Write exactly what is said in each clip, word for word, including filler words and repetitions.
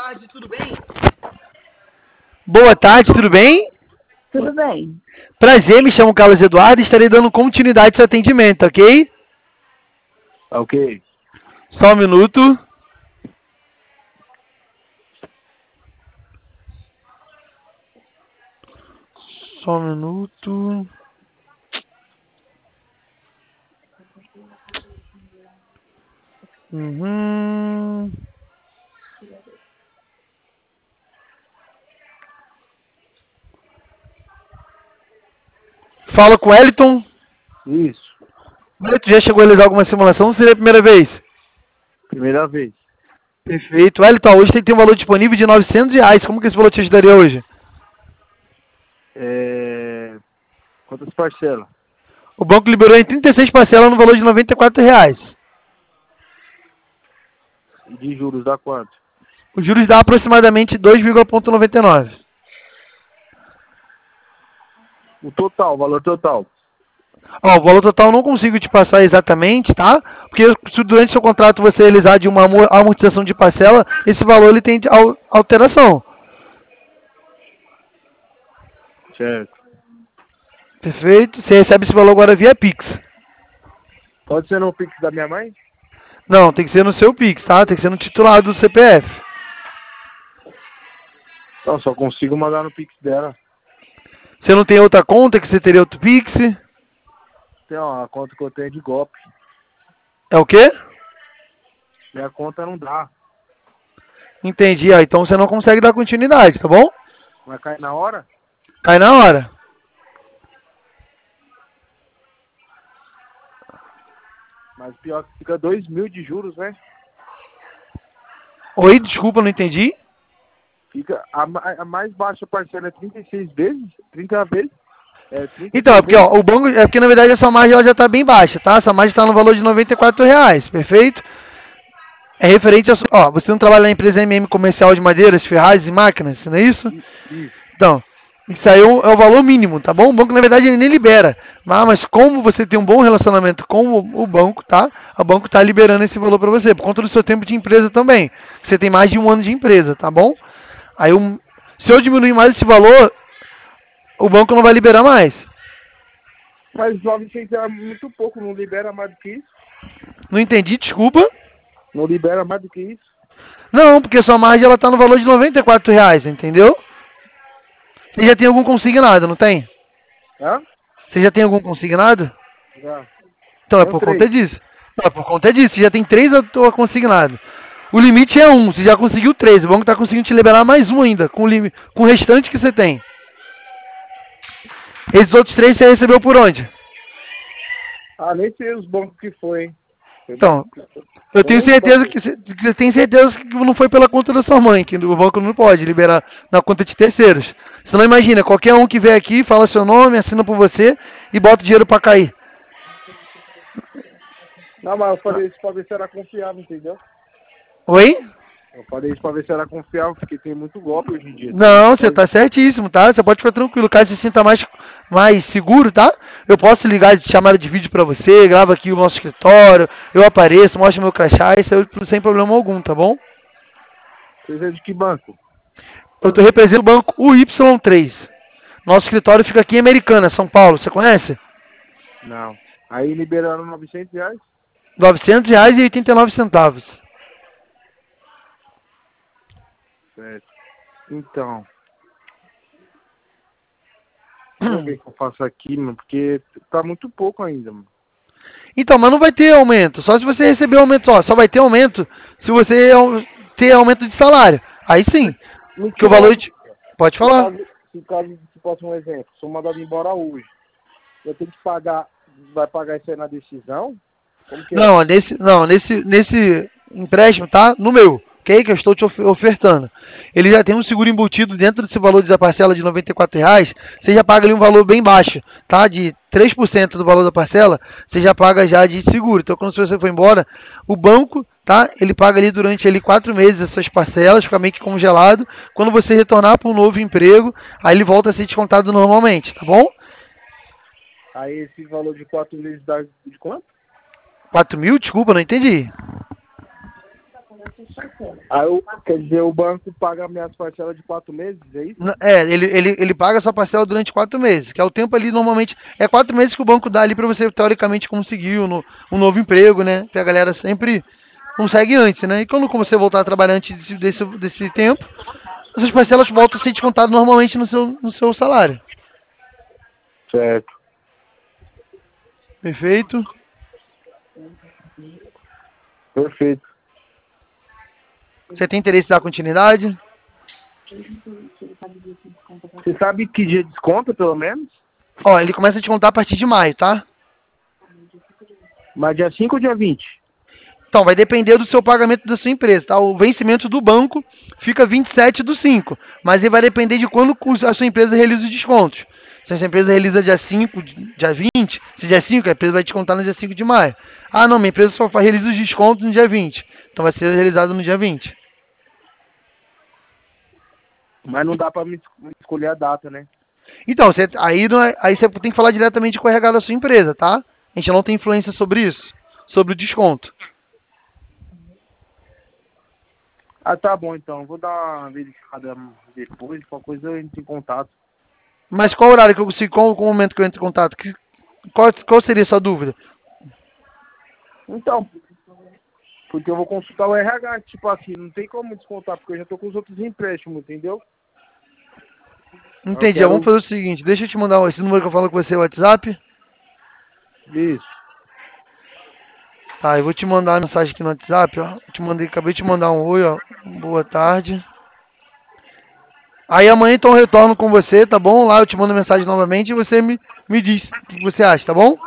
tarde, tudo bem? Boa tarde, tudo bem? Tudo bem. Prazer, me chamo Carlos Eduardo e estarei dando continuidade ao seu atendimento, ok? Ok. Só um minuto. Só um minuto. Uhum. Fala com o Wellington. Isso. Wellington, já chegou a realizar alguma simulação ou seria a primeira vez? Primeira vez. Perfeito. Wellington, hoje tem que ter um valor disponível de novecentos reais. Como que esse valor te ajudaria hoje? É... Quantas parcelas? O banco liberou em trinta e seis parcelas no valor de noventa e quatro reais. E de juros dá quanto? Os juros dá aproximadamente dois vírgula noventa e nove. O total, o valor total. Ó, o valor total eu não consigo te passar exatamente, tá? Porque se durante o seu contrato você realizar de uma amor- amortização de parcela, esse valor ele tem de al- alteração. Certo. Perfeito? Você recebe esse valor agora via Pix. Pode ser no Pix da minha mãe? Não, tem que ser no seu Pix, tá? Tem que ser no titular do C P F. Não, só consigo mandar no Pix dela. Você não tem outra conta que você teria outro Pix? Tem, ó, a conta que eu tenho é de golpe. É o quê? Minha conta não dá. Entendi. Ah, então você não consegue dar continuidade, tá bom? Vai cair na hora? Cai na hora. Mas pior que fica dois mil de juros, né? Oi, desculpa, não entendi. Fica a, ma- a mais baixa parcela é trinta e seis vezes? trinta vezes? É, trinta e Então, é seis porque, ó, o banco, é porque na verdade essa margem ela já está bem baixa, tá? Essa margem está no valor de noventa e quatro reais, perfeito? É referente a, su- ó, você não trabalha na empresa M M Comercial de Madeiras, Ferragens e Máquinas, não é isso? Isso. Então, isso aí é o, é o valor mínimo, tá bom? O banco na verdade ele nem libera, mas, mas como você tem um bom relacionamento com o, o banco, tá? O banco está liberando esse valor para você, por conta do seu tempo de empresa também. Você tem mais de um ano de empresa, tá bom? Aí, um, se eu diminuir mais esse valor, o banco não vai liberar mais. Mas novecentos é muito pouco, não libera mais do que isso? Não entendi, desculpa. Não libera mais do que isso? Não, porque sua margem ela tá no valor de noventa e quatro reais, entendeu? Você já tem algum consignado, não tem? Hã? Você já tem algum consignado? Já. Então é Tenho por três. conta disso. Não, é por conta disso. Você já tem três a consignado. O limite é um, você já conseguiu três. O banco tá conseguindo te liberar mais um ainda, com o, lim... com o restante que você tem. Esses outros três você recebeu por onde? Ah, nem sei os bancos que foi, hein? Foi Então, banco que foi. eu tenho Foi certeza banco. que você que você tem certeza que não foi pela conta da sua mãe, que o banco não pode liberar na conta de terceiros. Você não imagina, qualquer um que vem aqui, fala seu nome, assina por você e bota o dinheiro pra cair. Não, mas eu falei isso pra ver se era confiável, entendeu? Oi? Eu falei isso pra ver se era confiável, porque tem muito golpe hoje em dia. Não, você tá certíssimo, tá? Você pode ficar tranquilo, caso você se sinta mais, mais seguro, tá? Eu posso ligar de chamada de vídeo pra você, gravo aqui o nosso escritório, eu apareço, mostro meu crachá, isso aí sem problema algum, tá bom? Vocês é de que banco? Eu tô representando o banco U Y três. Nosso escritório fica aqui em Americana, São Paulo, você conhece? Não. Aí liberaram novecentos reais? novecentos reais e oitenta e nove centavos. Certo. Então. Vamos ver o que eu faço aqui, mano, porque tá muito pouco ainda, mano. Então, mas não vai ter aumento, só se você receber aumento, ó, só vai ter aumento se você au- ter aumento de salário. Aí sim, Me que o tira valor uma de... Pode Se falar. caso, se caso, se posso um exemplo, sou mandado embora hoje, eu tenho que pagar, vai pagar isso aí na decisão? Como que é? Não, nesse, não, nesse, nesse empréstimo, tá? No meu, ok? Que eu estou te of- ofertando. Ele já tem um seguro embutido dentro desse valor da parcela de noventa e quatro reais. Você já paga ali um valor bem baixo, tá? De três por cento do valor da parcela, você já paga já de seguro. Então, quando você for embora, o banco, tá? Ele paga ali durante ali quatro meses essas parcelas, fica meio que congelado. Quando você retornar para um novo emprego, aí ele volta a ser descontado normalmente, tá bom? Aí esse valor de quatro meses dá de quanto? quatro mil? Desculpa, não entendi. Aí, eu, quer dizer, o banco paga minhas parcelas de quatro meses, é isso? N- É, ele, ele, ele paga a sua parcela durante quatro meses, que é o tempo ali, normalmente, é quatro meses que o banco dá ali para você, teoricamente, conseguir um, no- um novo emprego, né? Que a galera sempre consegue antes, né? E quando você voltar a trabalhar antes desse, desse, desse tempo, essas parcelas voltam a ser descontadas normalmente no seu, no seu salário. Certo. Perfeito? Perfeito. Você tem interesse em dar continuidade? Você sabe que dia desconta, pelo menos? Ó, ele começa a descontar a partir de maio, tá? Mas dia cinco ou dia vinte? Então, vai depender do seu pagamento da sua empresa, tá? O vencimento do banco fica vinte e sete do cinco, mas ele vai depender de quando a sua empresa realiza os descontos. Se a sua empresa realiza dia cinco, dia vinte, se dia cinco, a empresa vai descontar no dia cinco de maio. Ah, não, minha empresa só realiza os descontos no dia vinte. Então vai ser realizado no dia vinte. Mas não dá pra me es- escolher a data, né? Então, você, aí, não é- aí você tem que falar diretamente com o R H da sua empresa, tá? A gente não tem influência sobre isso, sobre o desconto. Ah, tá bom então. Vou dar uma verificada depois, qualquer coisa eu entro em contato. Mas qual horário que eu consigo, qual, qual momento que eu entro em contato? Que- Qual, qual seria a sua dúvida? Então, porque eu vou consultar o R H, tipo assim, não tem como descontar, porque eu já tô com os outros empréstimos, entendeu? Entendi. quero- Vamos fazer o seguinte, deixa eu te mandar esse número que eu falo com você, o WhatsApp. Isso. Tá, eu vou te mandar uma mensagem aqui no WhatsApp, ó. Te mandei, acabei de te mandar um oi, ó. Boa tarde. Aí amanhã então eu retorno com você, tá bom? Lá eu te mando mensagem novamente e você me, me diz o que você acha, tá bom?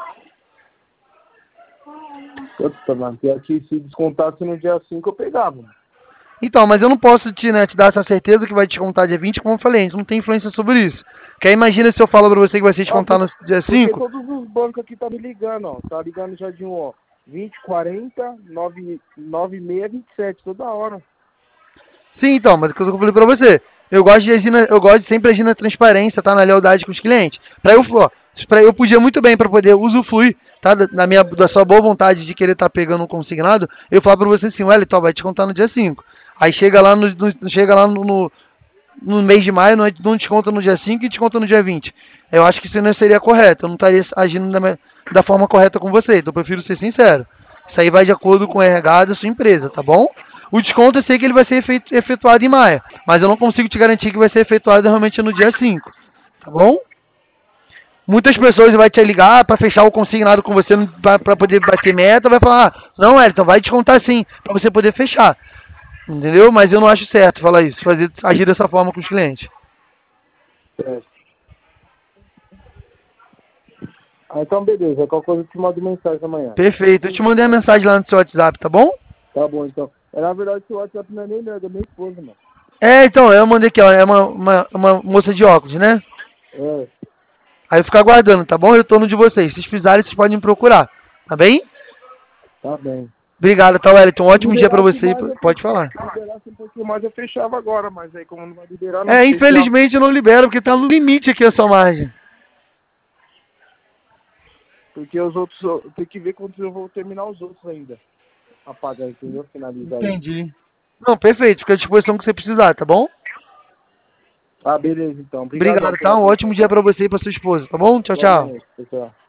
Puta, mano, pior que se descontasse no dia cinco eu pegava, mano. Então, mas eu não posso te, né, te dar essa certeza que vai descontar dia vinte, como eu falei, a gente não tem influência sobre isso. Porque aí imagina se eu falo pra você que vai ser Ó, descontar por- no dia porque cinco. todos os bancos aqui tá me ligando, ó. Tá ligando já de um, ó. vinte, quarenta, nove, nove e meia, vinte e sete, toda hora. Sim, então, mas é o que eu falei pra você. Eu gosto de agir na- eu gosto de sempre agir na transparência, tá? Na lealdade com os clientes. Pra eu, ó, pra, eu podia muito bem para poder usufruir, tá? Da, na minha, da sua boa vontade de querer estar pegando um consignado, eu falo pra você assim, Wellington, vai te contar no dia cinco. Aí chega lá no, no- chega lá no, no, no mês de maio, não, é- não desconta no dia cinco e desconta no dia vinte. Eu acho que isso não seria correto. Eu não estaria agindo da, me- da forma correta com você. Então eu prefiro ser sincero. Isso aí vai de acordo com o R H da sua empresa, tá bom? O desconto eu sei que ele vai ser efetu- efetuado em maio, mas eu não consigo te garantir que vai ser efetuado realmente no dia cinco, tá bom? Muitas pessoas vai te ligar para fechar o consignado com você para poder bater meta, vai falar, ah, não, Elton, vai descontar sim, para você poder fechar. Entendeu? Mas eu não acho certo falar isso, fazer agir dessa forma com os clientes. É. Ah, então beleza. Qualquer coisa eu te mando mensagem amanhã. Perfeito. Eu te mandei a mensagem lá no seu WhatsApp, tá bom? Tá bom, então. É, na verdade, esse WhatsApp não é nem meu, é da minha esposa, mano. É, então, eu mandei aqui, ó. É uma, uma, uma moça de óculos, né? É, Aí eu fico aguardando, tá bom? O retorno de vocês. Se vocês precisarem, vocês podem me procurar. Tá bem? tá bem. Obrigado, tá, Wellington? Um ótimo dia pra Liberasse você. mais, eu Pode fechava. falar. Se liberasse um pouquinho mais, eu fechava agora, mas aí como não vai liberar, não É, sei se já- infelizmente eu não libero, porque tá no limite aqui a sua margem. Porque os outros, eu tenho que ver quando eu vou terminar os outros ainda. Apagar, entendeu? Finalizar aí. Entendi. Não, perfeito. Fica à disposição que você precisar, tá bom? Ah, beleza, então. Obrigado. Obrigado, tá? Um ótimo dia pra você e pra sua esposa, tá bom? Tchau, tchau. Pessoal.